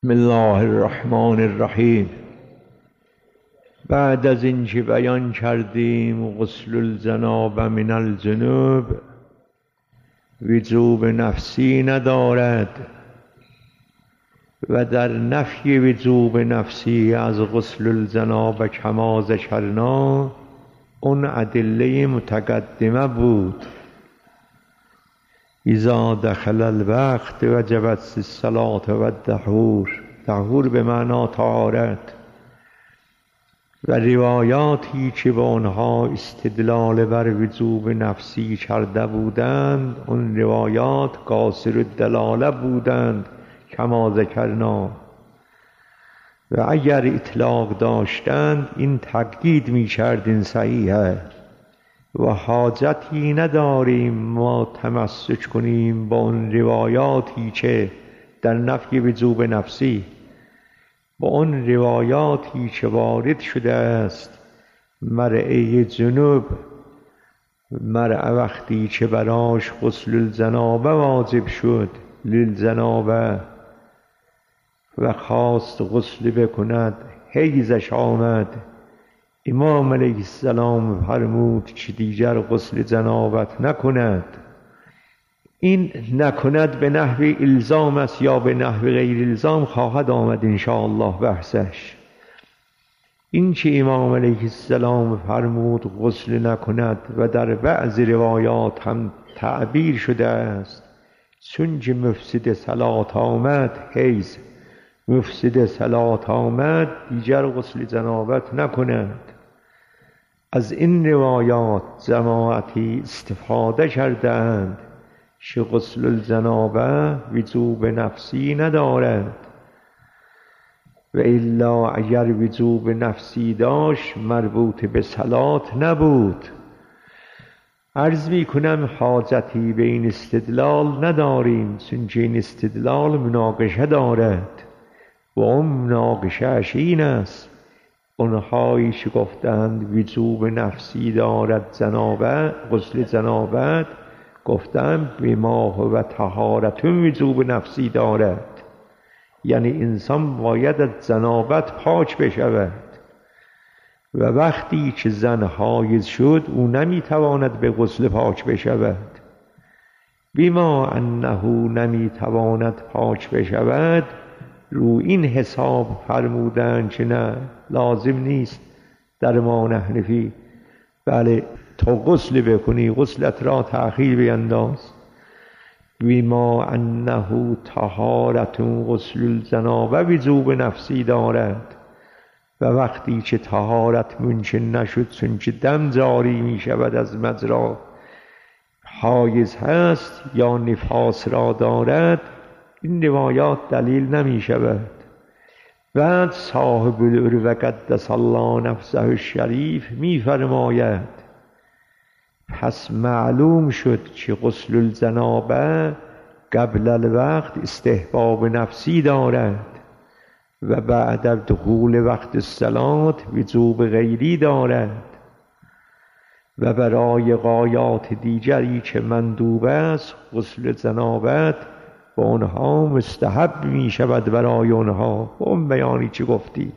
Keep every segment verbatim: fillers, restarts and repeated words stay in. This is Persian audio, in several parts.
بسم الله الرحمن الرحیم. بعد از اینکه بیان کردیم غسل الجنابه من الجنوب وجوب نفسی ندارد و در نفی وجوب نفسی از غسل الجنابه کما ذکرنا اون ادله متقدمه بود. اذا دخل الوقت وجبت الصلاة و الطهور. طهور به معنا طهارت. و روایاتی که با آنها استدلال بر وجوب نفسی کرده بودند اون روایات قاصر الدلاله بودند کما ذکرنا، و اگر اطلاق داشتند این تقیید می کرد این صحیحه و حاجتی نداریم ما تمسک کنیم با اون روایاتی که در نفی وجوب نفسی، با اون روایاتی که وارد شده است مرعی جنوب، مرع وقتی که براش غسل الجنابه واجب شد للجنابه و خواست غسل بکند حیضش آمد، امام علیه السلام فرمود که دیگر غسل جنابت نکند. این نکند به نحو الزام است یا به نحو غیر الزام خواهد آمد انشاءالله بحثش. این که امام علیه السلام فرمود غسل نکند و در بعض روایات هم تعبیر شده است چون که مفسد صلات آمد حیض، مفسد صلات آمد دیگر غسل جنابت نکند. از این روایات جماعتی استفاده کردند که غسل الجنابه وجوب نفسی ندارد و الا اگر وجوب نفسی داشت مربوط به صلات نبود. عرض می کنم حاجتی به این استدلال نداریم چون که این استدلال مناقشه دارد و اون مناقشهش این است اونهایی که گفتند وجوب نفسی دارد جنابه غسل جنابت گفتند بما هو طهارت وجوب نفسی دارد، یعنی انسان باید از جنابت پاک بشود و وقتی که زن حایض شد او نمیتواند به غسل پاک بشود. بما انه نمیتواند پاک بشود رو این حساب فرمودند که نه لازم نیست در ما حنفی بله تو غسل بکنی غسلت را تأخیر بینداز. بما انه طهارت غسل الجنابه وجوب نفسی دارد و وقتی که طهارت ممکن نشد چون که دم جاری می شود از مجرا حایض هست یا نفاس را دارد این روایات دلیل نمی شود. بعد صاحب العروة قدس الله نفسه الشریف می فرماید پس معلوم شد که غسل الجنابه قبل الوقت استحباب نفسی دارد و بعد دخول وقت الصلاة وجوب غیری دارد و برای غایات دیگری که مندوب است غسل جنابت با اونها مستحب می شود برای اونها. اون بیانی که گفتی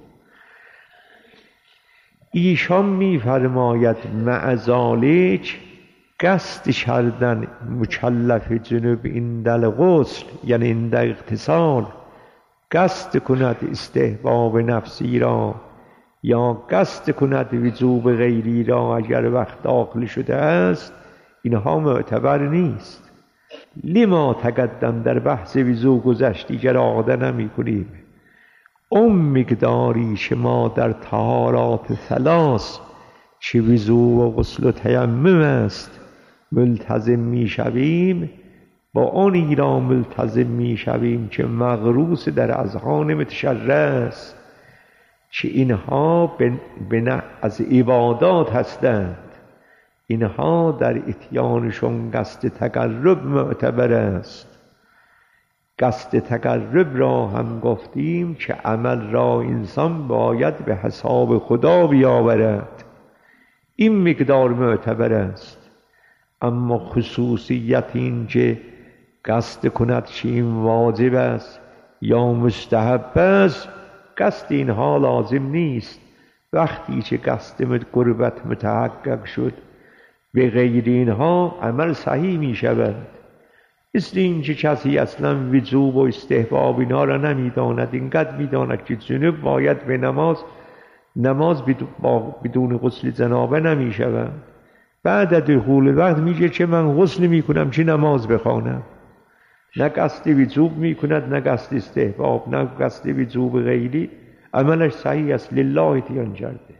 ایشان می فرماید مع ذالک قصد کردن مکلف جنوب این دل غسل یعنی این دل اغتسال قصد کند استحباب نفسی را یا قصد کند وجوب غیری را اگر وقت داخل شده است اینها معتبر نیست. لما تقدم در بحث وضو گذشت دیگر آقاده نمی کنیم. اون مقداری که ما در طهارات ثلاث که وضو و غسل و تیمم است ملتزم می شویم با آنی را ملتزم می شویم که مغروس در اذهان متشرع است که اینها به از عبادات هستند، اینها در اتیانشون قصد تقرب معتبر است. قصد تقرب را هم گفتیم که عمل را انسان باید به حساب خدا بیاورد، این مقدار معتبر است. اما خصوصیت این که قصد کند که این واجب است یا مستحب است، قصد اینها لازم نیست. وقتی که قصد قربت متحقق شد به غیر اینها عمل صحیح می شود. مثل این که کسی اصلا وجوب و استحباب اینا را نمیداند، اینقدر میداند که جنوب باید به نماز نماز بدون غسل جنابه نمی شود. بعد از دخول وقت میگه که من غسل میکنم چه نماز بخوانم. نه قصد وجوب میکند، نه قصد استحباب، نه قصد وجوب غیری. عملش صحیح است، لله تیان کرده.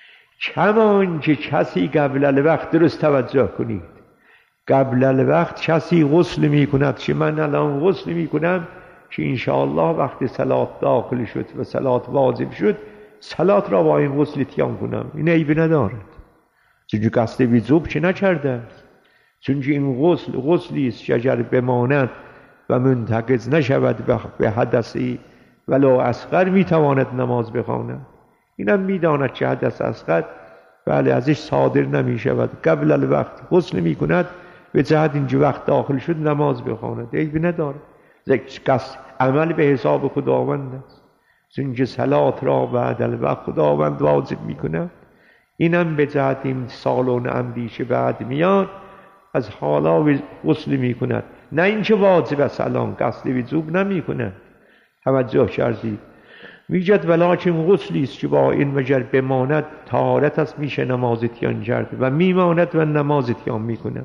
کمان که کسی قبل الوقت، درست توجه کنید، قبل الوقت کسی غسل میکند که من الان غسل میکنم که انشاءالله وقت صلات داخل شد و صلات واجب شد، صلات را با این غسل اتیان کنم، این عیبی ندارد. چون قصد وجوب چه نکرده است، چون این غسل غسلی است که اگر بماند و منتقض نشود به حدثی ولو اصغر میتواند نماز بخواند. اینم میداند که حدث اصغر بله ازش صادر نمی شود، قبل الوقت غسل می کند به جهت اینجا وقت داخل شد نماز بخواند، عیبی نداره. قصد عمل به حساب خداوند است، چون که صلات را بعد الوقت خداوند واجب می کند. اینم به جهت این سالون عمدی که بعد میاد از حالا غسل می کند، نه اینکه واجب است الان قصد وجوب نمی کند. توجه کردید؟ میگد ولکن غسلی است که با این مجر بماند طهارت است، میشه نماز اتیان کرد و میماند و نماز اتیان میکنم.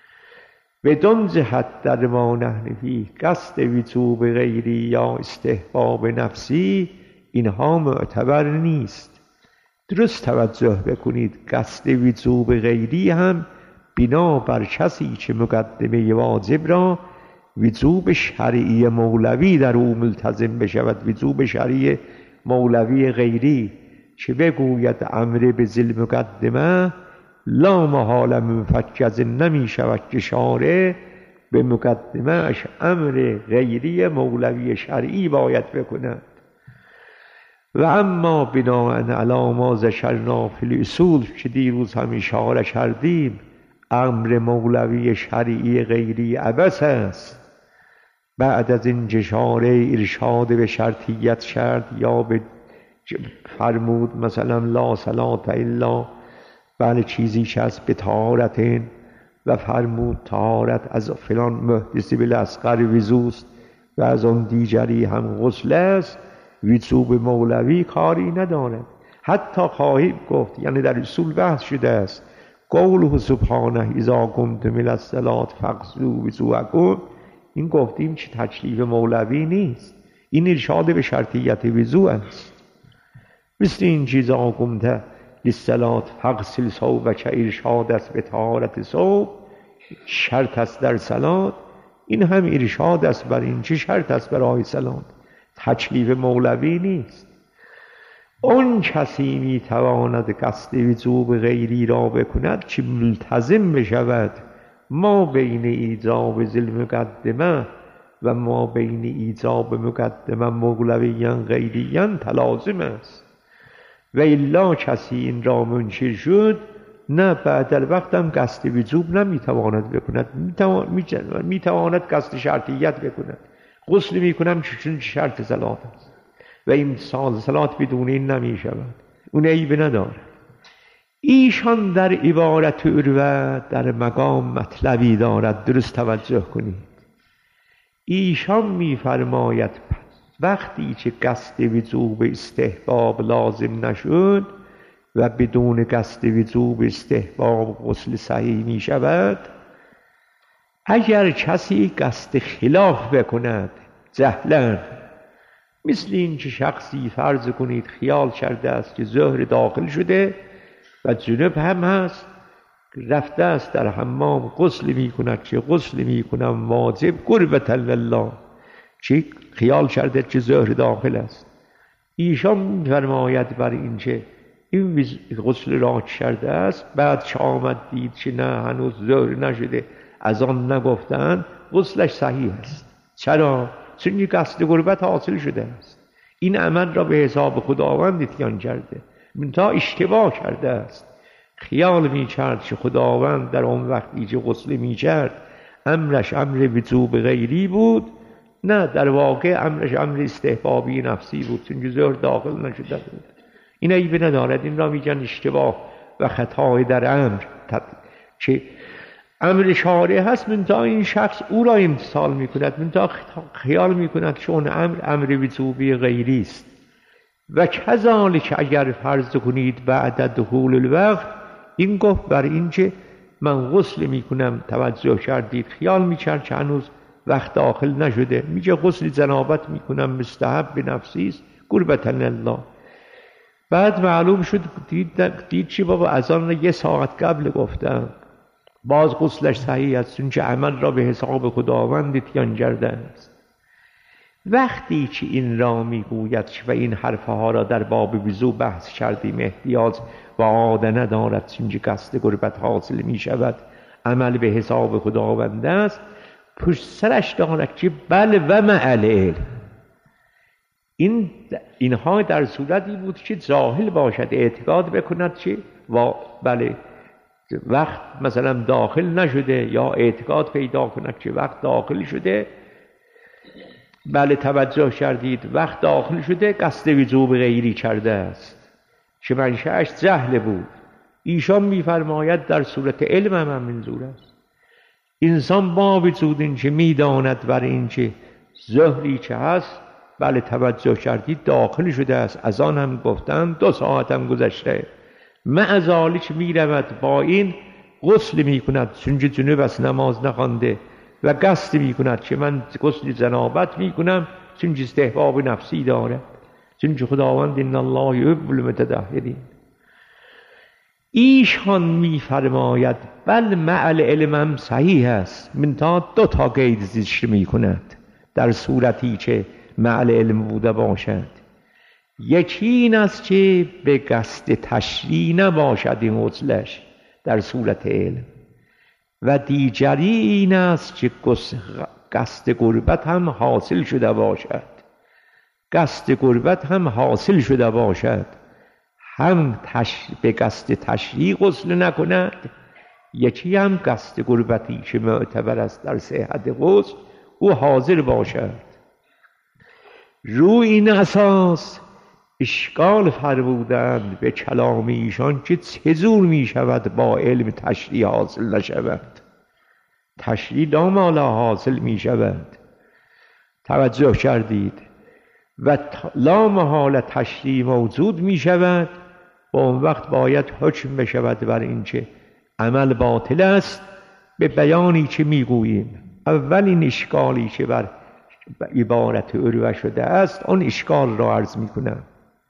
بدون جهت در ما نحن فیه قصد وجوب غیری یا استحباب نفسی اینها معتبر نیست. درست توجه بکنید، قصد وجوب غیری هم بنا بر کسی که مقدمه واجب را وجوب شرعی مولوی در او ملتزم بشود، وجوب شرعی مولوی غیری که بگوید امر به ذی مقدمه لا محال منفکز نمی شود که شارع به مقدمه اش امر غیری مولوی شرعی باید بکند. و اما بناء علی ما ذکرنا فی الاصول که دیروز هم اشاره کردیم، امر مولوی شرعی غیری عبث است. بعد از این جشاره ارشاد به شرطیت شرط یا به فرمود مثلا لا صلات الا بله چیزی که از به طهارت و فرمود طهارت از فلان محدثی بالاصغر وضوست و از آن دیگری هم غسل است، وجوب مولوی کاری ندارد. حتی خواهیم گفت، یعنی در اصول بحث شده است، قوله سبحانه اذا قمتم الی الصلاة فاغسلوا وجوهکم، این گفتیم که تکلیف مولوی نیست، این ارشاد به شرطیت وضو است. مثل این چیزا قمت للصلاة فاغسل ثوبک ارشاد است به طهارت ثوب، شرط است در صلات. این هم ارشاد است بر این چه شرط است برای صلات، تکلیف مولوی نیست. اون کسی میتواند قصد وجوب غیری را بکند که ملتزم بشود ما بین ایجاب ذی المقدمه و ما بین ایجاب مقدمه مولویان غیریان تلازم است. و الا کسی این را منکر شد، نه بعد الوقت هم قصد وجوب نمیتواند بکند، میتواند قصد شرطیت بکند. غسل میکنم چون شرط صلات است و این صلات بدون این نمیشود، اون عیب ندارد. ایشان در عبارت عروه در مقام مطلبی دارد، درست توجه کنید. ایشان میفرماید وقتی که قصد وجوب استحباب لازم نشد و بدون قصد وجوب استحباب غسل صحیح می شود، اگر کسی قصد خلاف بکند جهلا، مثل این که شخصی فرض کنید خیال کرده است که ظهر داخل شده و جنب هم هست، رفته است در حمام غسل می کند که غسل می کنم واجب قربة لله، که خیال کرده که ظهر داخل است. ایشان می‌فرماید بر این که این غسل را کرده است، بعد که آمد دید که نه هنوز ظهر نشده از آن نگفتند، غسلش صحیح است. چرا؟ چون قصد قربت حاصل شده است، این عمل را به حساب خداوند اتیان کرده، منتها اشتباه کرده است. خیال می کرد که خداوند در آن وقتی که غسل می کرد امرش امر وجوب غیری بود، نه، در واقع امرش امر استحبابی نفسی بود، چون ظهر داخل نشده بود. این عیب ندارد، این را میگن اشتباه و خطای در امر. چه امر شارع هست، منتها این شخص او را امتثال میکند، منتها خیال میکند که اون امر امر وجوبی غیری است. و کذالک اگر فرض کنید بعد دخول الوقت، این گفت بر این که من غسل میکنم، توجه کردید، خیال میکرد که هنوز وقت داخل نشده، میگه غسل جنابت میکنم، مستحب به نفسی است، قربة الله. بعد معلوم شد دید, دید چی بابا از آن یه ساعت قبل گفتم، باز غسلش صحیح است، چون که عمل را به حساب خداوند اتیان کرده است. وقتی که این را میگوید و این حرفها را در باب وضو بحث کردیم، احتیاج و عاده ندارد، چون که قصد قربت حاصل میشود، عمل به حساب خداوند است، پشت سرش دارد که بل و مع العلم. این اینها در صورتی بود که جاهل باشد، اعتقاد بکند که و بله وقت مثلا داخل نشده، یا اعتقاد پیدا کند که وقت داخل شده، بله توجه کردید وقت داخل شده، قصد وجوب غیری کرده است که منشأش جهل بود. ایشان میفرماید در صورت علم هم همینجور است. انسان با وجود این که میداند بر این که ظهری که هست، بله توجه کردید داخل شده است، از آن هم گفتن دو ساعت هم گذشته، مع ذالک میرود با این غسل میکند، چون که جنوب است نماز نخوانده، و قصد میکند که من غسل جنابت میکنم، چون که استحباب نفسی داره، چون که خداوند ان الله یحب المتطهرین. ایشان میفرماید بل مع العلم هم صحیح است، منتها دو تا قید ذکر میکند در صورتی که مع العلم بوده باشد. یکی این است که به قصد تشریع نباشد این غسلش در صورت علم، و دیگری این است که قصد قربت هم حاصل شده باشد، قصد قربت هم حاصل شده باشد، هم تش... به قصد تشریع غسل نکند، یکی هم قصد قربتی که معتبر است در صحت غسل او حاضر باشد. روی این اساس اشکال فرمودند به کلام ایشان که چجور می شود با علم تشریع حاصل نشود. تشریع لامالا حاصل می شود، توجه کردید، و لامحال تشریع موجود می شود، و اون وقت باید حکم بشود بر این که عمل باطل است به بیانی که می گوییم. اولین اشکالی که بر عبارت عروه شده است، اون اشکال را عرض می کنم.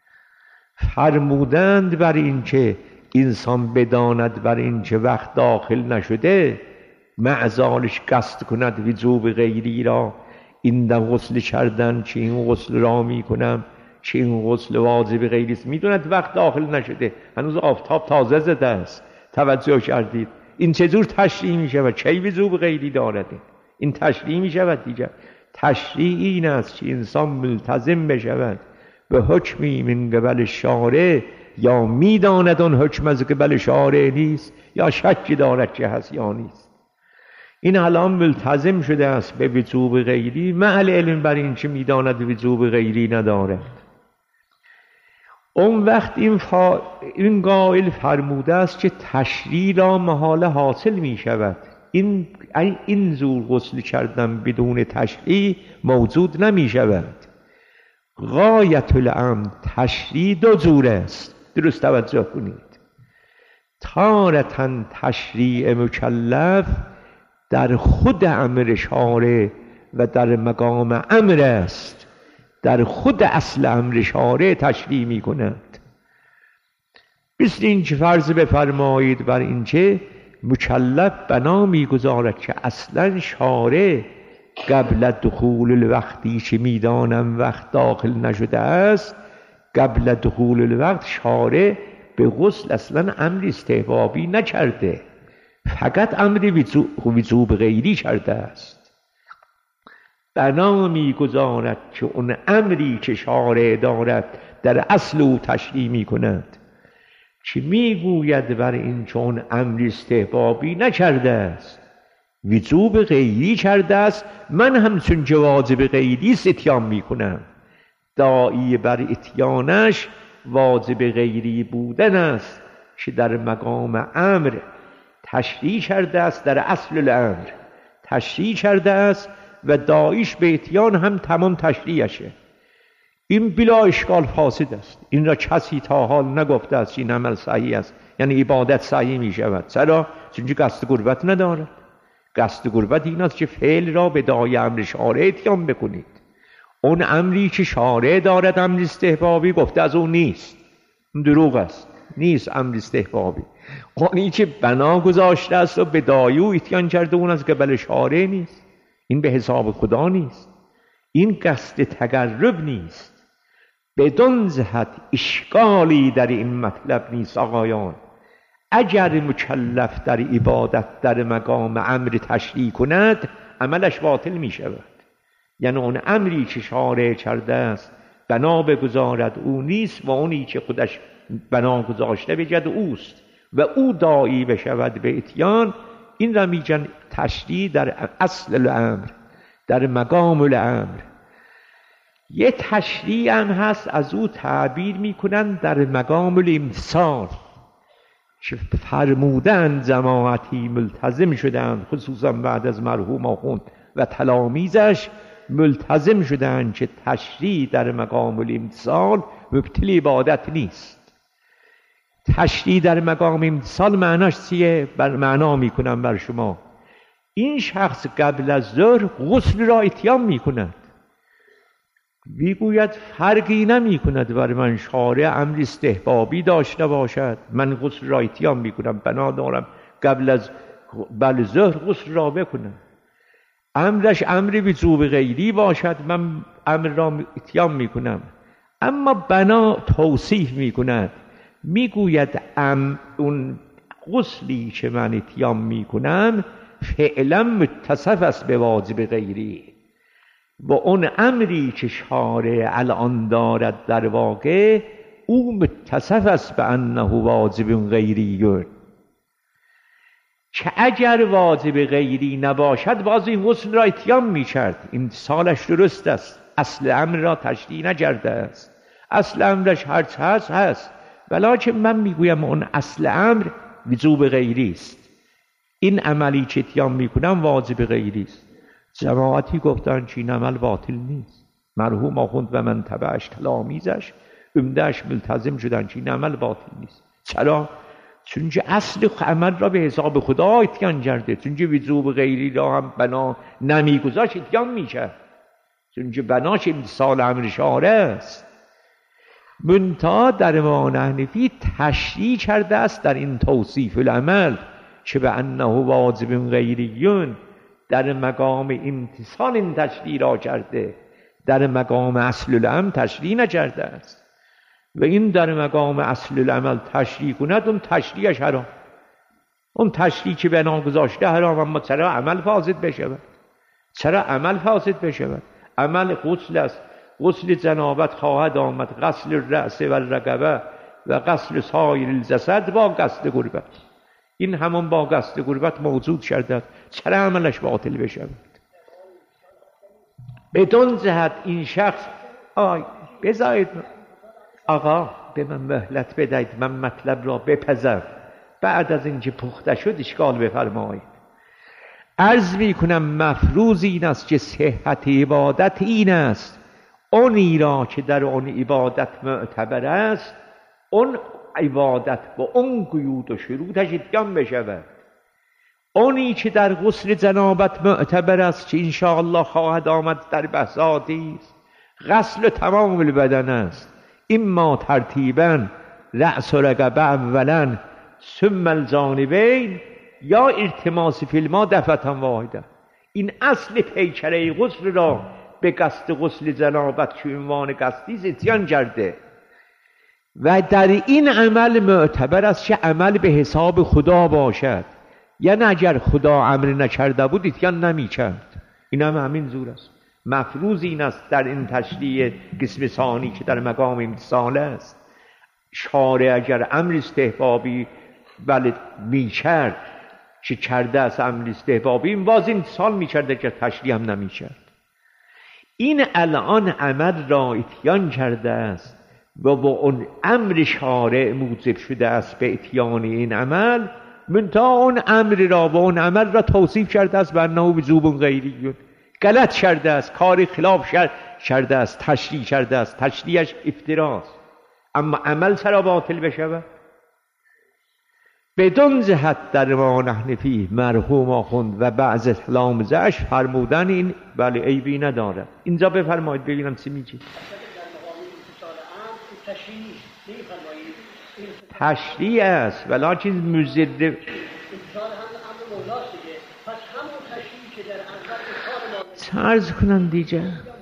فرمودند بر این که انسان بداند بر این که وقت داخل نشده، معزالش قصد کند وجوب غیری را، این در غسل کردن چه این غسل را می کنم، چه این غسل واجب غیری است، می دوند وقت داخل نشده، هنوز آفتاب تازه زده است. توجه کردید این چجور تشریع می شود؟ چه وجوب غیری دارد؟ این تشریع می شود دیگر. تشریع این است که انسان ملتزم بشود به حکمی من قبل شارع، یا میداند اون حکم از قبل شارع نیست، یا شکی دارد که هست یا نیست. این الان ملتزم شده است به وجوب غیری، مع العلم بر این که میداند وجوب غیری ندارد. اون وقت این, فا... این قائل فرموده است که تشریع را محاله حاصل می شود. این این زور غسل کردن بدون تشریع موجود نمی شود. غایت الامر تشریع دو جور است، درست توجه کنید. تارتاً تشریع مکلف در خود امر شارع و در مقام امر است، در خود اصل امر شارع تشریع می کند. مثل این که فرض بفرمایید بر این که مکلف بنا می گذارد که اصلا شارع قبل دخول الوقتی که میدانم وقت داخل نشده است، قبل دخول الوقت شارع به غسل اصلا امر استحبابی نکرده، فقط امر وجوب غیری کرده است. بنا میگذارد که اون امری که شارع دارد در اصل او تشریع می کند، که میگوید بر این چون امر استحبابی نکرده است، وجوب غیری کرده است، من هم چون که واجب غیری اتیان میکنم. داعی بر اتیانش واجب غیری بودن است که در مقام امر تشریع کرده است، در اصل الامر تشریع کرده است و داعیش به اتیان هم تمام تشریعشه. این بلا اشکال فاسد است. این را کسی تا حال نگفته است این عمل صحیح است، یعنی عبادت صحیح می شود. چرا؟ چون قصد قربت ندارد. قصد قربت این است که فعل را به داعی امر شارع اتیان بکنید. اون امری که شارع دارد امر استحبابی گفته از اون نیست، دروغ است، نیست امر استحبابی. اونی که بنا گذاشته است و به داعی او اتیان کرده اون از قبل شارع نیست، این به حساب خدا نیست، این قصد تقرب نیست. بدون جهت اشکالی در این مطلب نیست آقایان. اگر مکلف در عبادت در مقام امر تشریع کند عملش باطل می شود. یعنی اون امری که شارع کرده است بنا بگذارد او نیست و اونی که خودش بنا گذاشته بجد اوست و او داعی بشود به اتیان. این را میگن تشریع در اصل الامر، در مقام الامر. یه تشریع هم هست از او تعبیر میکنن در مقام الامتثال، که فرمودن جماعتی ملتزم شدن، خصوصا بعد از مرحوم آخوند و تلامیذش ملتزم شدن که تشریع در مقام الامتثال مبتل عبادت نیست. تشریع در مقام امتثال معناش چیه؟ بر معنا میکنم بر شما. این شخص قبل از ظهر غسل را اتیان میکند، میگوید فرقی نمی کند بر من شارع امر استحبابی داشته باشد، من غسل را اتیان میکنم، بنا دارم قبل از بل ظهر غسل را بکنم. امرش امر وجوب غیری باشد، من امر را اتیان میکنم. اما بنا توصیف میکند، میگوید ام اون غسلی که من اتیان میکنم فعلا متصف است به واجب غیری و اون امری که شارع الان دارد در واقع او متصف است به انه واجب غیری، که اگر واجب غیری نباشد باز این غسل را اتیان میکرد. این سالش درست است، اصل امر را تشریع نکرده است، اصل امرش هرچه هست هست، ولیکن من میگویم اون اصل امر وجوب غیری است، این عملی که اتیان میکنم واجب غیری است. جماعتی گفتن که این عمل باطل نیست. مرحوم آخوند و من تبعش تلامیذش عمدهش ملتزم شدن که این عمل باطل نیست. چرا؟ چون که اصل عمل را به حساب خدا اتیان کرده، چون که وجوب غیری را هم بنا نمیگذاشت اتیان میکرد، چون که بناش امتثال امر شارع است. منتها در امام حنفی تشریع کرده است در این توصیف العمل که به انه واجب غیریون، در مقام امتثال این تشریع را کرده، در مقام اصل الامر تشریع نکرده است. و این در مقام اصل العمل تشریع کند اون تشریعش حرام، اون تشریع که بنا گذاشته حرام. اما چرا عمل فاسد بشود؟ چرا عمل فاسد بشود؟ عمل غسل است، غسل جنابت خواهد آمد، غسل الرأس و الرقبه و غسل سایر الجسد با قصد قربت. این همون با قصد قربت موجود شده، چرا عملش باطل بشود؟ بدون جهت این شخص آی بذارید آقا به من مهلت بدهید، من مطلب را بپذر، بعد از اینکه پخته شد اشکال بفرمایید. عرض می کنم مفروض این است که صحت عبادت این است اونی را که در اون عبادت معتبر است اون عبادت با اون قیود و شروطش اتیان بشود. اونی که در غسل جنابت معتبر است که انشاءالله خواهد آمد در بحثاتی است، غسل تمام البدن است، اما ترتیبا رأس و رقبه اولا ثم الجانبین یا التماس فی الماء دفعة واحده. این اصل پیکره غسل را به قصد غسل جنابت که عنوان قصدی اتیان کرده و در این عمل معتبر است که عمل به حساب خدا باشد، یعنی اگر خدا امر نکرده بود اتیان نمی کرد. این هم همین زور است. مفروض این است در این تشریع قسم ثانی که در مقام امتثال است، شارع اگر امر استحبابی بله می کرد چه کرده است امر استحبابی، این باز این سال میکرده که تشریح هم نمیکرد. این الان عمل را اتیان کرده است و با اون امر شارع موجب شده است به اتیان این عمل، منتها اون امر را و اون عمل را توصیف کرده است به انه وجوب غیری، غلط کرده است، کار خلاف کرده است، تشریح کرده است، تشریحش افتراست. اما عمل چرا باطل بشود؟ بدون جهت در ما نحن فیه مرحوم آخوند و بعض تلامذه‌اش فرمودن این بله عیبی ندارد. اینجا بفرمایید ببینم چی میگی. تشریع است ولکن مضر عرض کنم دیگه،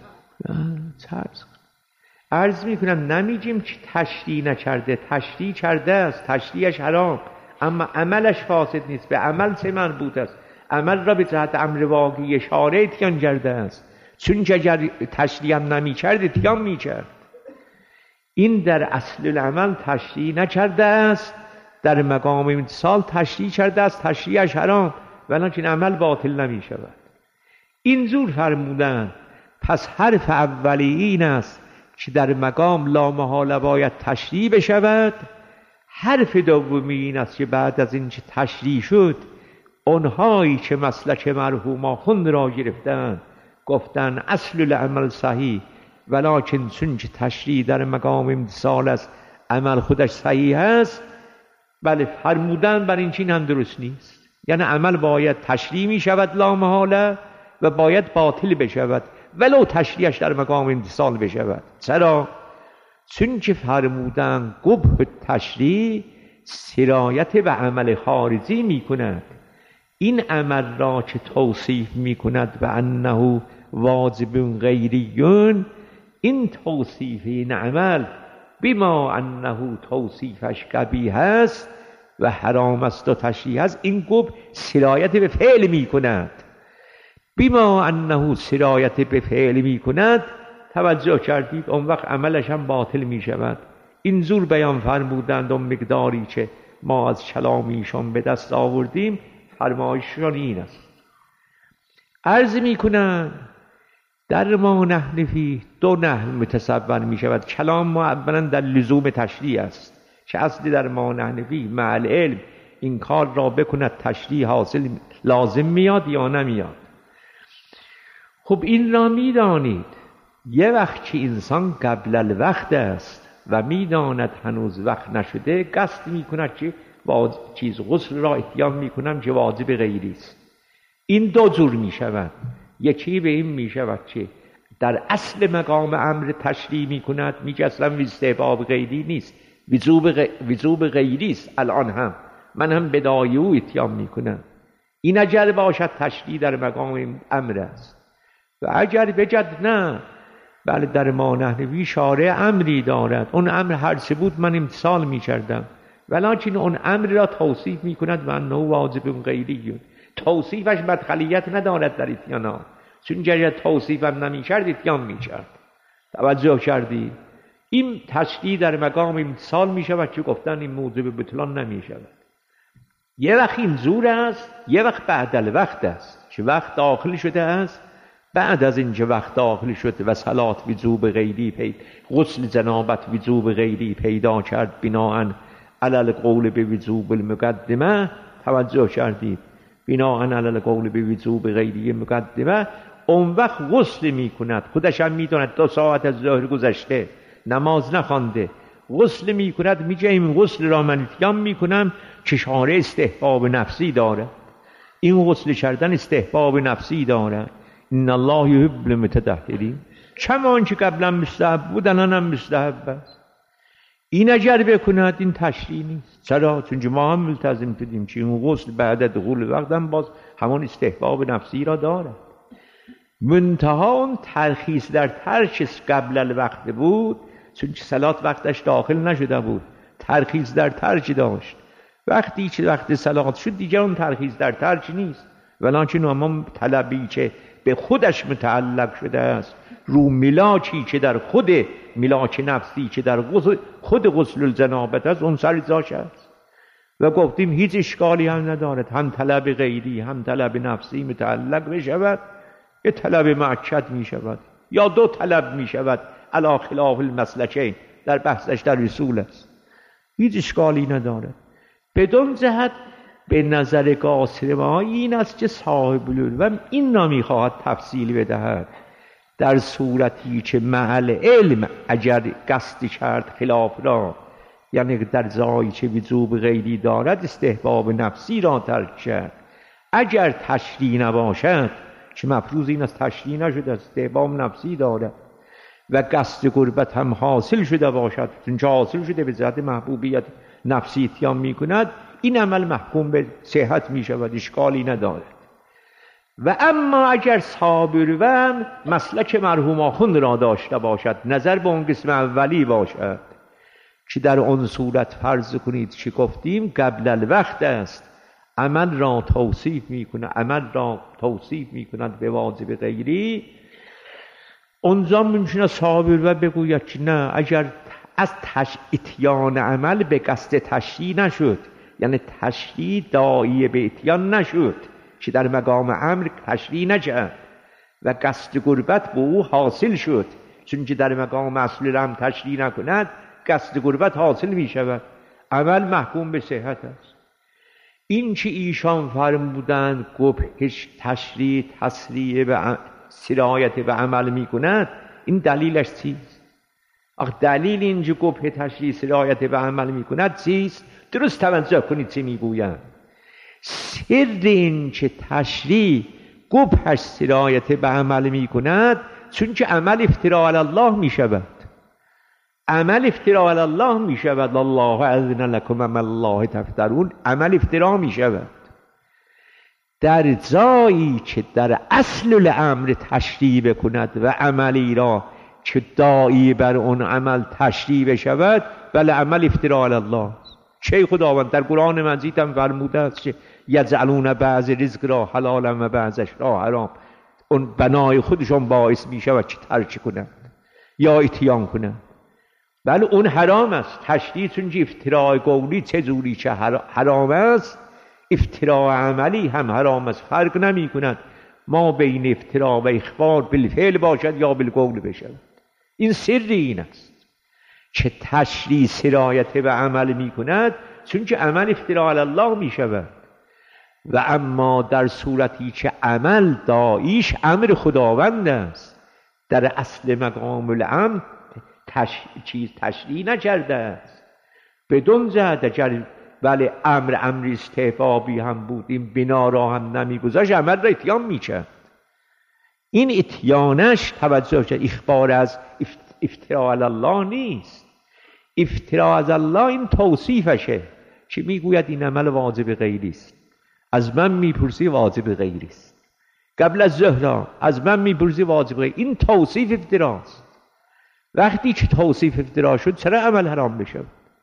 عرض عرض میکنم نمیگیم که تشریع نکرده، تشریع کرده است، تشریعش حرام، اما عملش فاسد نیست. به عمل چه مربوط است؟ عمل را به جهت امر واقعی شارع اتیان کرده است، چون که اگر تشریع هم نمی کرد اتیان می کرد. این در اصل العمل تشریع نکرده است، در مقام امتصال تشریع کرده است، تشریعش حرام ولکن عمل باطل نمی شود. اینجور فرمودن. پس حرف اولی این است که در مقام لا محاله باید تشریع بشود. حرف دومی این است که بعد از این که تشریع شد، اونهایی که مسلک مرحوم آخوند را گرفتن گفتن اصل العمل صحیح ولکن چون که تشریع در مقام امتصال است عمل خودش صحیح است، بله فرمودن بر این چین هم درست نیست. یعنی عمل باید تشریع می شود لا محاله و باید باطل بشود ولو تشریعش در مقام امتصال بشود. چرا؟ چون که فرمودن قبح تشریع سرایت به عمل خارجی می کند. این عمل را که توصیف می کند به انه واجب غیریون، این توصیف این عمل بما انه توصیفش قبیح است و حرام است و تشریع است، این قبح سرایت به فعل می کند. بما انه سرایت به فعل می کند، توجه کردید، اون وقت عملش هم باطل می شود. این زور بیان فرمودند و مقداری که ما از کلامیشان به دست آوردیم فرمایششان این است. عرض می کنند در ما نحن فیه دو نحو متصور می شود. کلام ما اولا در لزوم تشریع است که اصلی در ما نحن فیه مع العلم این کار را بکند تشریع حاصل لازم میاد یا نمیاد. خب این را می دانید یه وقت که انسان قبل الوقت است و میداند هنوز وقت نشده، قصد میکند که با چیز غسل را اتیان میکنم که واجب غیری است. این دو جور میشود. یکی به این میشود که در اصل مقام امر تشریع میکند، میگه اصلا استحباب غیری نیست، وجوب غ... وجوب غیری است. الان هم من هم بدای او اتیان میکنم. این اگر باشد تشریع در مقام امر است. و اگر بجد نه، بله در ما نحنوی شارع امری دارد، اون امر هر چه بود من امتصال می کردم، ولکن اون امر را توصیف می کند و انه واجب غیری. توصیفش مدخلیت ندارد در اتیان، چون اگر توصیفم نمی کرد اتیان می کرد. توجه کردی؟ این تشریع در مقام امتصال می شود که گفتن این موجب بطلان نمی شود. یه وقت این زور است، یه وقت بعد الوقت است که وقت داخل شده است. بعد از اینکه وقت داخل شد و صلات وجوب غیری پید، غسل جنابت وجوب غیری پیدا کرد بناءً علی القول به وجوب المقدمه، توجه کردید، بناءً علی القول به وجوب غیری مقدمه، اون وقت غسل می کند. خودش هم می داند دو ساعت از ظهر گذشته نماز نخوانده، غسل می کند. میگه این غسل را من اتیان می کنم که شارع استحباب نفسی داره. این غسل کردن استحباب نفسی داره. ان الله یحب المتطهرین، کما که قبلا مستحب بود الان هم مستحب است. این اگر بکند این تشریع نیست. چرا؟ چون ما هم ملتزم شدیم که این غسل بعد دخول وقت هم باز همان استحباب نفسی را داره. منتها اون ترخیص در ترک قبل الوقت بود، چون صلات وقتش داخل نشده بود، ترخیص در ترک داشت. وقتی که وقت صلات شد دیگه اون ترخیص در ترک نیست، ولکن اما طلبی که به خودش متعلق شده است، رو ملاکی که در خود ملاک نفسی که در خود غسل الجنابت است، اون سر جاش است. و گفتیم هیچ اشکالی هم ندارد، هم طلب غیری هم طلب نفسی متعلق بشود، یه طلب مؤکد می شود یا دو طلب می شود، علی خلاف المسلکین، در بحثش در رسول است، هیچ اشکالی ندارد. بدون جهت به نظر قاصر ما این است که صاحب العلم این را می خواهد تفصیل بدهد در صورتی که محل علم اگر قصد کرد خلاف را، یعنی در جایی که وجوب غیری دارد استحباب نفسی را ترک کرد. اگر تشریع نباشد که مفروض این است تشریع نشده، استحباب نفسی دارد و قصد قربت هم حاصل شده باشد، چون حاصل شده به جهت محبوبیت نفسی اتیان می کند، این عمل محکوم به صحت می شود، اشکالی ندارد. و اما اگر صابر و مسلک مرحوم آخوند را داشته باشد، نظر به اون قسم اولی باشد که در اون صورت فرض کنید که گفتیم قبل الوقت است، عمل را توصیف می کند، عمل را توصیف می کند به واجب غیری، اونجا ممکنه صابر و بگوید که نه، اگر از تش... اتیان عمل به قصد تشریع نشد، یعنی تشریع داعی به اتیان نشد که در مقام امر تشریع نکرد و قصد قربت به او حاصل شد، چون که در مقام اصل هم تشریع نکند قصد قربت حاصل می شود، عمل محکوم به صحت است. این که ایشان فرمودند گفت تشریع تسریع به سرایت به عمل می کند، این دلیلش چیست؟ آخه دلیل اینجا گفت تشریع سرایت به عمل می کند چیست؟ درست توجه کنید چه می گویم. سر این که تشریع گفت سرایت به عمل می کند، چون که عمل افتراء علی الله می شود، عمل افتراء علی الله می شود، الله اذن لکم عمل الله تفترون، عمل افتراء می شود. در جایی که در اصل الامر تشریع بکند و عملی را که داعی بر اون عمل تشریع بشود، بله عمل افتراء علی الله. چه خداوند در قرآن مجید هم فرموده است که یجعلون بعض رزق را حلالا و بعضش را حرام، اون بنای خودشون باعث می شود که ترک کنند یا اتیان کنند. بله اون حرام است، تشریع، چون که افتراء قولی چه جوری چه حرام است، افتراء عملی هم حرام است، فرق نمی کند ما بین افتراء و اخبار بالفعل باشد یا بالقول بشود. این سری این است که تشریع سرایت به عمل می کند، چون که عمل افتراء علی الله می شود. و اما در صورتی که عمل داعیش امر خداوند است، در اصل مقام الامر تش... چیز تشریع نکرده است، بدون جهت اگر ولی امر امر استحبابی هم بود، این بنا را هم نمیگذاشت، عمل را اتیان میکرد. این اتیانش توجه کرد، اخبار از افتراء علی الله نیست، افتراء از الله این توصیفشه که میگوید این عمل واجب غیری است، از من میپرسی واجب غیری است، قبل از ظهر از من میپرسی واجب غیری، این توصیف افتراست. وقتی که توصیف افترا شد چرا عمل حرام بشه؟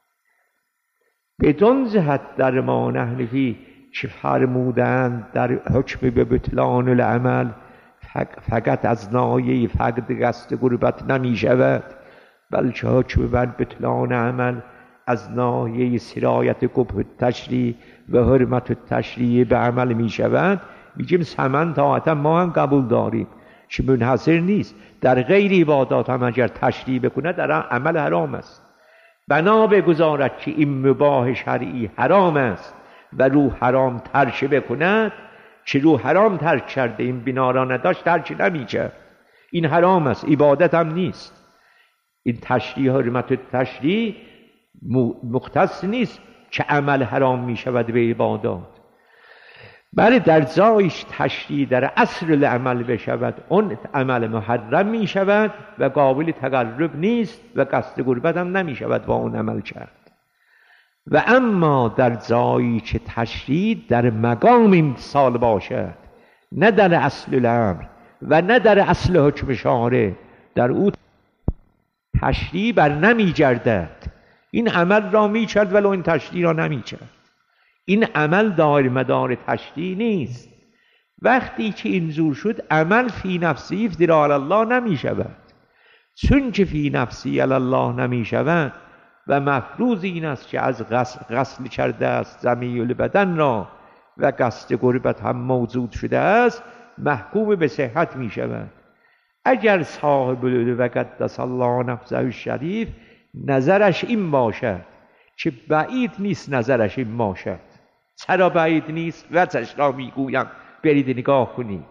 بدون جهت در ما نحنفی که فرمودند در حکم به بطلان العمل فقط از ناحیه فقد قصد قربت نمی شود، بلکه حکم بر بطلان عمل از ناحیه سرایت قبح تشریع و حرمت تشریع به عمل می شود. میگیم سمن طاعتا ما هم قبول داریم که منحصر نیست، در غیر عبادات هم اگر تشریع بکنه در عمل حرام است، بنا بگذارد که این مباح شرعی حرام است و رو حرام ترک بکند، که رو حرام ترک کرده این بنا را نداشت ترک نمی‌کرد، این حرام است، عبادت هم نیست. این تشریع حرمت تشریع مختص نیست که عمل حرام می شود به عبادات، بله در جایش تشریع در اصل العمل بشود، اون عمل محرم می شود و قابل تقرب نیست و قصد قربت هم نمی شود با اون عمل کرد. و اما در جایی که تشریع در مقام امتثال باشد، نه در اصل الامر و نه در اصل حکم شارع، در او تشریع بر نمی گردد، این عمل را می کرد ولو این تشریع را نمی کرد، این عمل دار مدار تشریع نیست. وقتی که اینجور شد عمل فی نفسی افتراء علی الله نمی شود، چون که فی نفسی علی الله نمی شود، و مفروض این است که از غسل, غسل کرده است ضمیع البدن را و قصد غربت هم موجود شده است محکوم به صحت می شود. اگر صاحب و قدس الله نفسه الشریف نظرش این باشد که بعید نیست نظرش این باشد، چرا بعید نیست؟ وجهش را میگویم، برید نگاه کنید.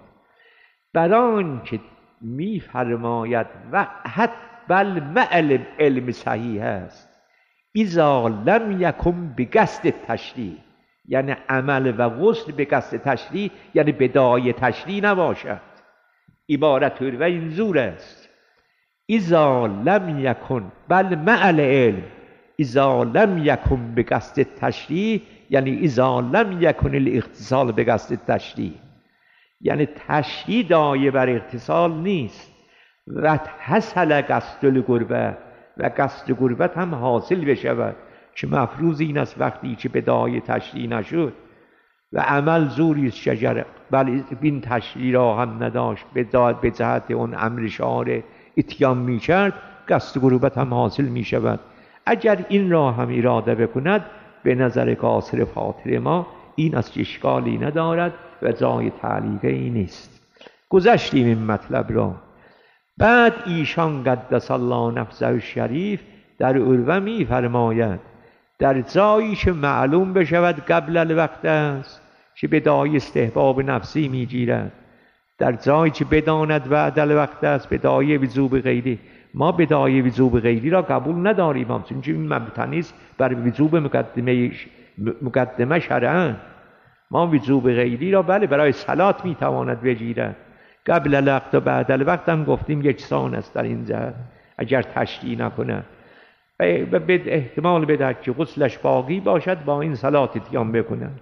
بران که میفرماید و حتی بل مع علم صحیح است اذا لم یکن بقصد تشریع، یعنی عمل و غسل به قصد تشریع، یعنی بدای تشریع نباشد. عبارت و اینجور است اذا لم یکن بل مع العلم اذا لم یکن بقصد تشریع، یعنی اذا لم یکن الاغتسال بقصد تشریع، یعنی تشریع دایه بر اغتسال نیست. و حصل قصد القربت و قصد قربت هم حاصل بشود که مفروض این است وقتی که بدای تشریع نشد و عمل زوری است شجر بل این تشریع را هم نداشت به جهت اون امر شارع اتیان می کرد، قصد قربت هم حاصل می شود. اگر این را هم اراده بکند به نظر قاصر فاطر ما این از اشکالی ندارد و جای تعلیقی نیست. گذشتیم این مطلب را. بعد ایشان قدس الله نفسه الشریف در عروه می فرماید در جایی که معلوم بشود قبل الوقت است که بدای استحباب نفسی می گیرد، در جایی که بداند بعد الوقت است بدای وجوب غیری. ما بدای وجوب غیری را قبول نداریم، چون این مبتنی است بر وجوب مقدمه مقدمه شرعاً. ما وجوب غیری را بله برای صلات می تواند بگیرد، قبل الوقت و بعد الوقت هم گفتیم یکسان است در این جهت اگر تشریع نکنه و به احتمال بدهد که غسلش باقی باشد با این صلات اتیان بکنه.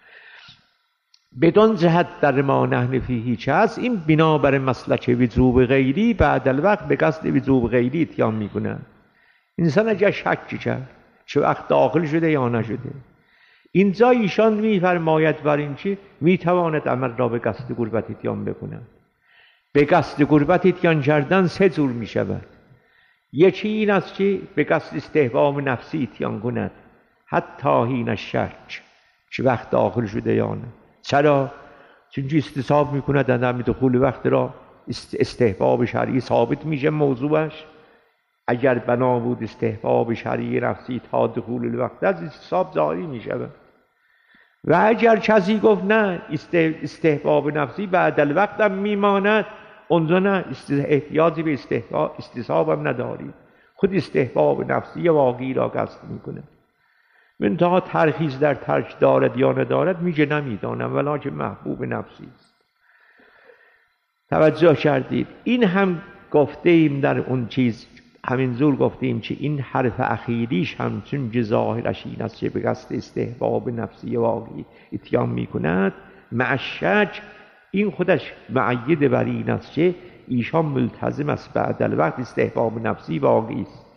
بدون جهت در ما نحن فیه چه هست؟ این بنابر مسلک وجوب غیری بعد الوقت به قصد وجوب غیری اتیان میکنه. انسان اگر شک کرد چه وقت داخل شده یا نشده، اینجا ایشان میفرماید بر این چی میتواند عمل را به قصد قربت اتیان بکنه. به قصد قربت اتیان کردن سه جور می شود. یکی این است که به قصد استحباب نفسی اتیان کند حتی حین شک چه وقت داخل شده یا نه. چرا؟ چون استصحاب می کند عدم دخول وقت را استحباب شرعی ثابت میشه موضوعش. اگر بنا بود استحباب شرعی نفسی تا دخول الوقت از استصحاب جاری می شود. و اگر کسی گفت نه استحباب نفسی بعد الوقت هم میماند، اونجا نه احتیاجی به استصحاب هم نداری، خود استحباب نفسی واقعی را قصد میکنه. منتها ترخیص در ترک دارد یا ندارد میگه نمیدانم ولی محبوب نفسی است. توجه کردید؟ این هم گفته ایم در اون چیز همین زور گفتیم که این حرف اخیریش هم چون ظاهرش این است که به قصد استحباب نفسی واقعی اتیان میکند مع شک، این خودش معید بر این است که ایشان ملتزم است بعد الوقت استحباب نفسی واقعی است.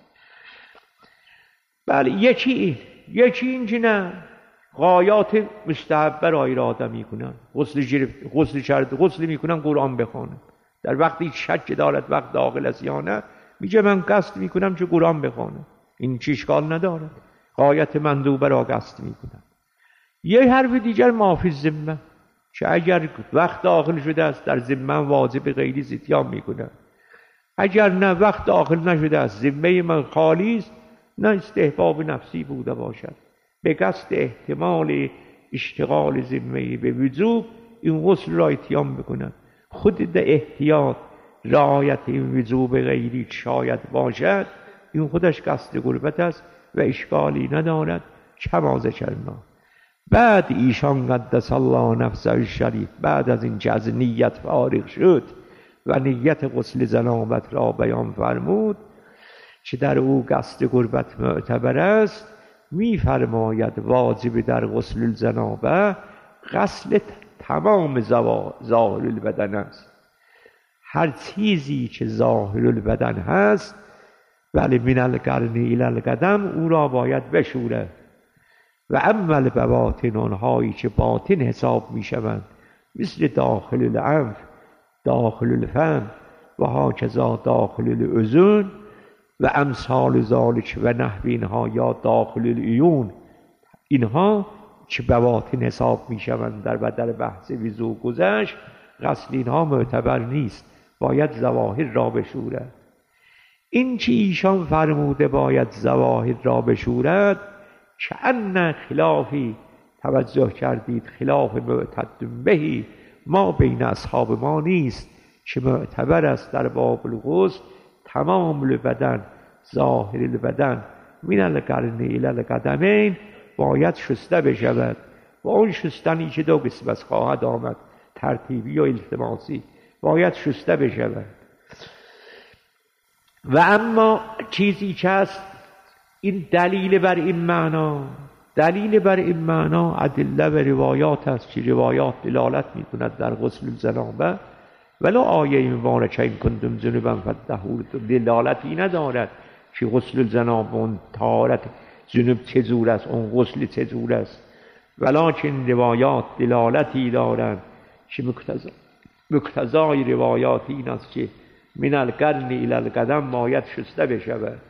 بله یکی یکی این که نه غایات مستحبه را اراده میکنن، غسل گرفت غسل کرد غسل میکنن قرآن بخوانن، در وقتی شک دارد وقت داخل است یا نه میگه من قصد میکنم که قرآن بخوانم، این چه اشکال نداره، غایت مندوبه را قصد میکنم. یه حرف دیگر مافی ذمه که اگر وقت داخل شده است در ذمه واجب غیری اتیان میکنه، اگر نه وقت داخل نشده است ذمه من خالی است، نه استحباب نفسی بوده باشد به قصد احتمال اشتغال ذمه به وجوب این غسل را اتیان بکنه. خود ده احتیاط رعایت این وجوب غیری شاید باشد، این خودش قصد قربت است و اشکالی ندارد. کما ذکرنا. بعد ایشان قدس الله نفسه الشریف بعد از این که از نیت فارغ شد و نیت غسل جنابت را بیان فرمود که در او قصد قربت معتبر است، می فرماید واجب در غسل الجنابه غسل تمام ظاهر البدن است. هر چیزی که ظاهر البدن هست ولی من القرن الی القدم او را باید بشوره. و اول بواطن آنهایی که باطن حساب می شوند مثل داخل الانف، داخل الفم و هاکذا داخل الاذن، و امثال ذالک و نحو اینها یا داخل العیون، اینها چه بواطن حساب می شوند در بدل بحث وضو گذشت. غسل اینها معتبر نیست، باید ظواهر را بشورد. این چی ایشان فرموده باید ظواهر را بشورد، که ان خلافی توجه کردید خلاف معتد بهی ما بین اصحاب ما نیست، که معتبر است در باب الغسل تمام البدن ظاهر البدن من القرن الی القدمین باید شسته بشود. و اون شستنی که دو قسمت خواهد آمد، ترتیبی و التماسی، باید شسته بشود. و اما چیزی که هست این دلیل بر این معنا، دلیل بر این معنا ادله و روایات است که روایات دلالت می‌کند در غسل الجنابه، ولو آیه مبارکه این کنتم جنبا فطهور دلالتی ندارد که غسل الجنابه اون طهارت جنوب چجور است، اون غسل چجور است، ولکن روایات دلالتی دارند که مقتضا مقتضای روایات این است که من القرن الی القدم باید شسته بشود.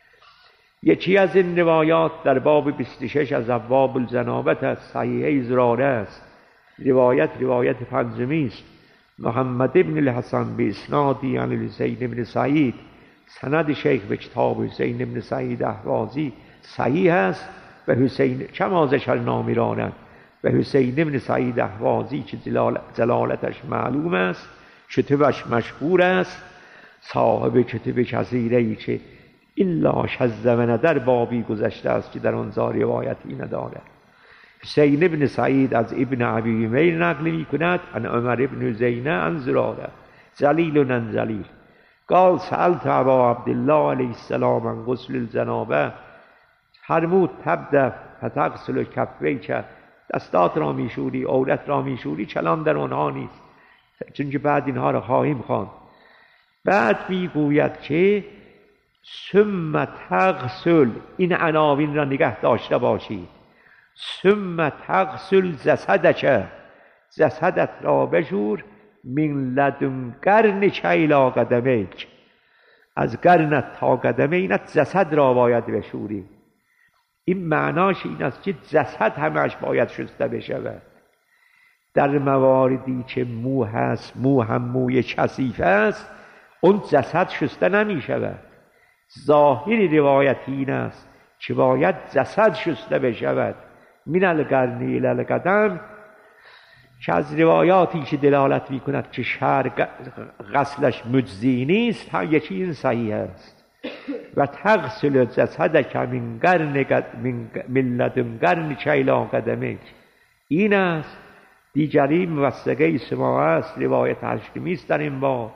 یکی از این روایات در باب بیست و شش از ابواب الجنابه است، صحیحه زراره است. روایت روایت پنجمی است، محمد ابن الحسن به اسنادی عن الحسین ابن سعید، سند شیخ به کتاب حسین ابن سعید اهوازی صحیح است. و حسین کما ذکرنا میراند، و حسین ابن سعید اهوازی که جلالتش معلوم است، کتبش مشهور است، صاحب کتب کثیره‌ای که الا شذ و ندر بابی گذشته است که در آنجا روایتی ندارد. حسین ابن سعید از ابن ابی امیر نقل می کند عن عمر ابن زینه عن زراره جلیل عن جلیل قال سألت ابا عبدالله علیه السلام عن غسل الجنابه، فرمود تبدأ فتغسل کفیک، دستات را میشوری، عورت را میشوری، کلام در آنها نیست چون که بعد اینها را خواهیم خواند. بعد میگوید که ثم تغسل، این عناوین را نگه داشته باشید، ثم تغسل جسدک، جسدت را بشور، من لدن قرنک الی قدمیک، از قرنت تا قدمینت جسد را باید بشوری. این معناش این است که جسد همش باید شسته بشود. در مواردی که مو هست، مو هم موی کثیف است، اون جسد شسته نمی شود. ظاهر روایت این است که باید جسد شسته بشود من القرن الی القدم، که از روایاتی که دلالت می کند که شهر غسلش مجزی نیست، هم یکی این صحیح است. و تغسل جسدک من قرن من لدن قرنک الی قدمیک، این است. دیگری موثقه سماع است، روایت هشتمی است در این باب.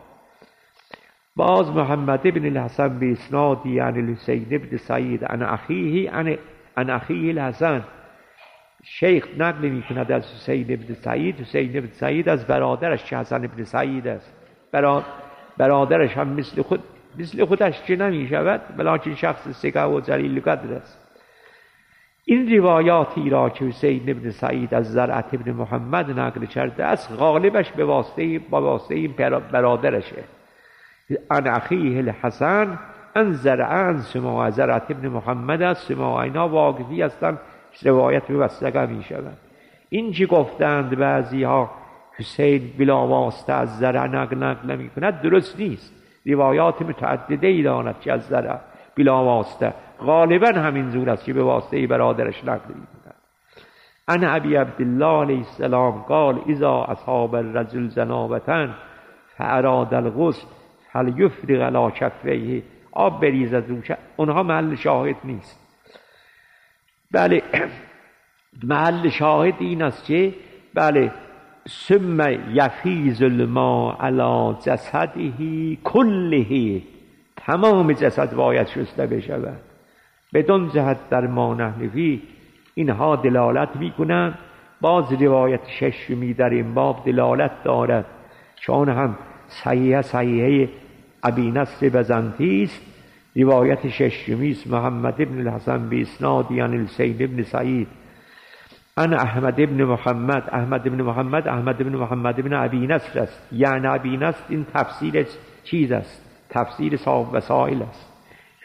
باز محمد ابن الحسن به اسنادی عن الحسین ابن سعید عن اخیه عن اخیه الحسن، شیخ نقل می کند از حسین ابن سعید، حسین ابن سعید از برادرش که حسن ابن سعید است، برادرش هم مثل خود مثل خودش که نمی شود، بلکه شخص ثقه و جلیل قدر است. این روایاتی را که حسین ابن سعید از زرعت ابن محمد نقل کرده است، غالبش به واسطه با واسطه این برادرشه. عن اخیه الحسن ان زرعن سماع زرعت ابن محمد است، سماع اینا واقفی هستند، روایت موثقه می شود. این که گفتند بعضی ها حسین بلا واسطه از زرع نقل نقل می کند، درست نیست. روایات متعدده ای داند که از زرع بلا واسطه، غالبا همین زور است که به واسطه برادرش نقل می کند. ان ابی عبدالله علیه السلام قال اذا اصاب الرجل جنابة فاراد الغسل فلیفرغ علی کفیه، آب بریز از اون، اونها محل شاهد نیست. بله محل شاهد این است که بله ثم یفیض الماء علی جسده کله، تمام جسد باید شسته بشود. بدون جهت در ما نحنفی اینها دلالت می کنند. باز روایت ششمی در این باب دلالت دارد، چون هم صحیح صحیحه ابی نصر بزنطی است. روایت ششمی است محمد ابن الحسن به اسنادی عن الحسین ابن سعید عن احمد ابن محمد، احمد ابن محمد احمد ابن محمد ابن ابی نصر است. یعنی ابی نصر این تفسیر چیز است، تفسیر صاحب وسائل است.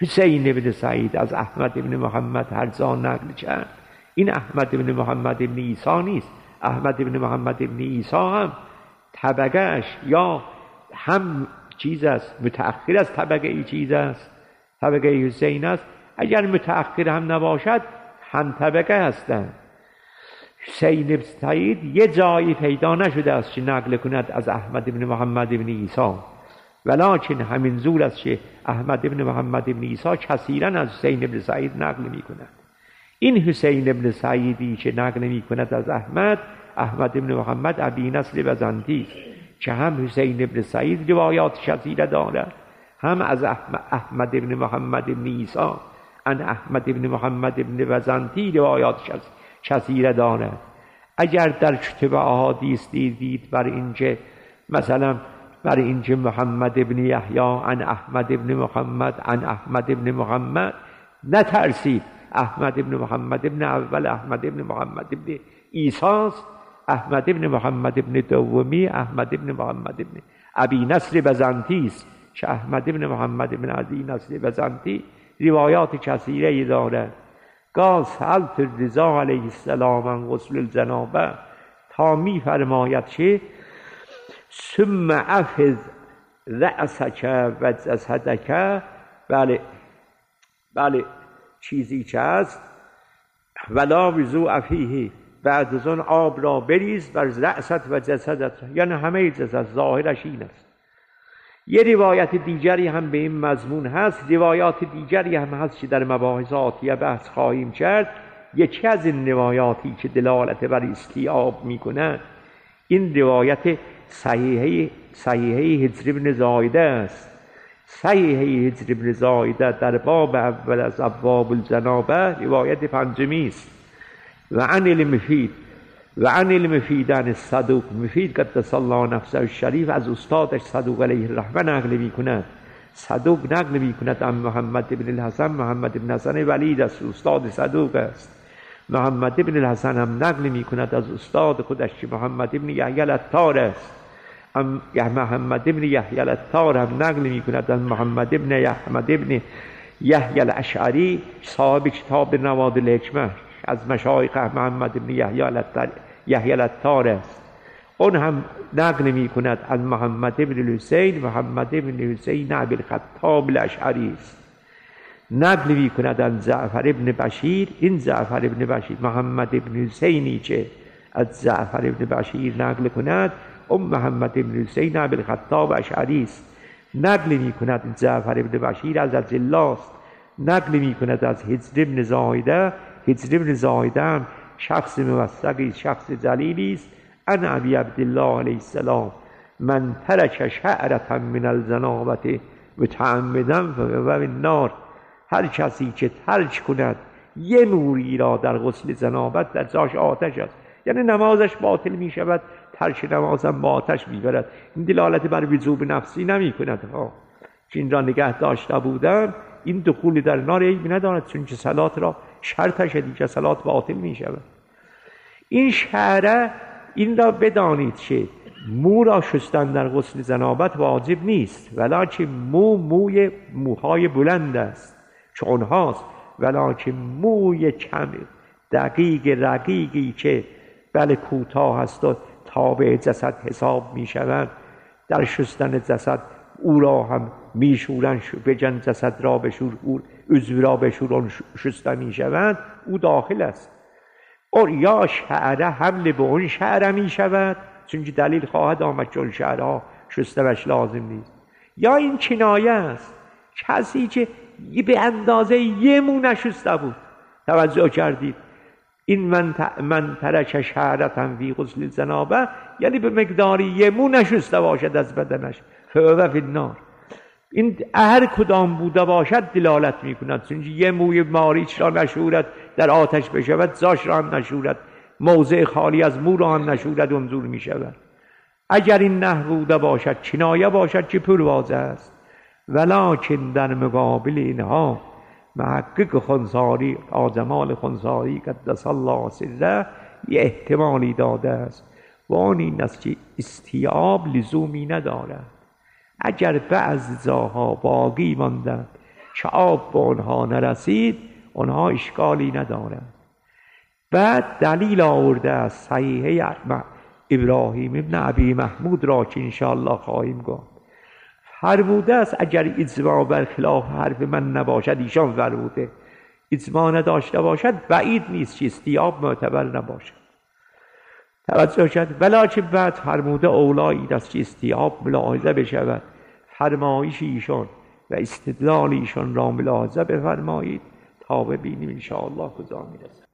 حسین ابن سعید از احمد ابن محمد هرزان نقل کرد. این احمد ابن محمد ابن عیسی نیست. احمد ابن محمد ابن عیسی هم طبقهش یا هم چیز است، متأخر از طبقه ای چیز است، طبقه حسین است. اگر متأخر هم نباشد هم طبقه هستند. حسین ابن سعید یه جایی پیدا نشده است که نقل کند از احمد ابن محمد ابن عیسی، ولکن همین زور است که احمد ابن محمد ابن عیسی کثیرا از حسین ابن سعید نقل می کند. این حسین ابن سعیدی که نقل می کند از احمد، احمد ابن محمد ابی نصر بزنتی است که هم حسین ابن سعید روایات کثیره دارد، هم از احمد ابن محمد ابن عیسی ان احمد ابن محمد ابن بزنتی روایات کثیره دارد. اگر در کتب احادیث دیدید بر اینکه مثلا بر اینکه محمد ابن یحیی عن احمد ابن محمد عن احمد ابن محمد، نترسید، احمد ابن محمد ابن اول احمد ابن محمد ابن عیسی است. احمد ابن محمد ابن دومی احمد ابن محمد ابن ابی نصر بزنتی است که احمد ابن محمد ابن ابی نصر بزنتی روایات کثیره دارد. قال سألت الرضا علیه السلام عن غسل الجنابه، تا می فرماید که ثم افض رأسک و جسدک، بله بله چیزی که هست ولا وضوء فیه، بعد از آن آب را بریز بر رأست و جسدت، یعنی همه جسد، ظاهرش این است. یه روایت دیگری هم به این مضمون هست، روایات دیگری هم هست که در مباحث آتیه بحث خواهیم کرد. یکی از این روایاتی که دلالت بر استیعاب میکنه این روایت صحیحه صحیحه هجر بن زایده است. صحیحه هجر بن زایده در باب اول از ابواب الجنابه روایت پنجمی است. و عن المفید و عن المفید عن صدوق، مفید قدس الله نفسه الشریف از استادش صدوق علیه الرحمه نقل می کند. صدوق نقل می کند عن محمد بن الحسن، محمد بن حسن ولید است، استاد صدوق است. محمد بن الحسن هم نقل می کند از استاد خودش که محمد بن یحیی العطار است. ام محمد بن یحیی العطار هم نقل می کند از محمد بن احمد بن یحیی الاشعری صاحب کتاب نوادر الحکمه، از مشایخ محمد بن یحیی العطار است. اون هم نقل می کند از محمد بن الحسین، محمد بن حسین ابی الخطاب الاشعری است. نقل می کند از جعفر بن بشیر، این جعفر بن بشیر محمد بن حسینی که از جعفر بن بشیر نقل کند ام محمد بن حسین ابی الخطاب اشعری است. نقل می کند جعفر بن بشیر از عبدالله است. نقل می کند از هجر بن زایده، هجر بن زایده هم شخص موثقی، شخص جلیلی است. ان ابی عبدالله علیه السلام من ترک شعرة من الجنابة متعمدا فهو فی النار، هر کسی که ترک کند یه موری را در غسل جنابت در جاش آتش است، یعنی نمازش باطل می شود، ترک نمازم با آتش می برد. این دلالت بر وجوب نفسی نمی کند ها، که این را نگه داشته بودن این دخول در نار عیب ندارد، چون که صلات را شرطش دیگه صلات باطل می شود. این شعره این را بدانید که مو را شستن در غسل جنابت واجب نیست، ولکن مو موی موهای بلند است که اونهاست، ولکن موی کم دقیق رقیقی که بله کوتاه است و تابع جسد حساب می شود، در شستن جسد او را هم می شورن، بجن جسد را بشور، عضو را بشور شسته می شود، او داخل است. اور یا شعره حمل به اون شعره می شود، چون که دلیل خواهد آمد چون شعره ها شسته بش لازم نیست، یا این کنایه است، کسی که به اندازه یه مو نشسته بود. توجه کردید؟ این من, من ترک شعرة فی غسل الجنابه یعنی به مقداری یه مو نشسته باشد از بدنش، فهو فی النار. این هر کدام بوده باشد دلالت می کند، چون یه موی ماریچ را نشورد در آتش بشود، زاش را هم نشورد، موضع خالی از مو را هم نشورد، منظور می شود. اگر این نه بوده باشد، کنایه باشد که پرواضح است. ولکن در مقابل اینها محقق خنساری، آجمال خنساری قدس الله سره، یه احتمالی داده است و آن این است که استیعاب لزومی ندارد. اگر بعض جاها باقی ماندند که آب به اونها نرسید اونها اشکالی ندارند. بعد دلیل آورده از صحیحه ابراهیم ابن ابی محمود را که انشاءالله خواهیم گفت، فرموده است اگر اجماع برخلاف حرف من نباشد، ایشان فرموده اجماع نداشته باشد بعید نیست که استیاب معتبر نباشد. توجه شد. ولکن بعد فرموده اولایی است که استیاب ملاحظه بشود. فرمایش ایشان و استدلال ایشان را ملاحظه بفرمایید تا ببینیم انشاءالله کجا میرسد.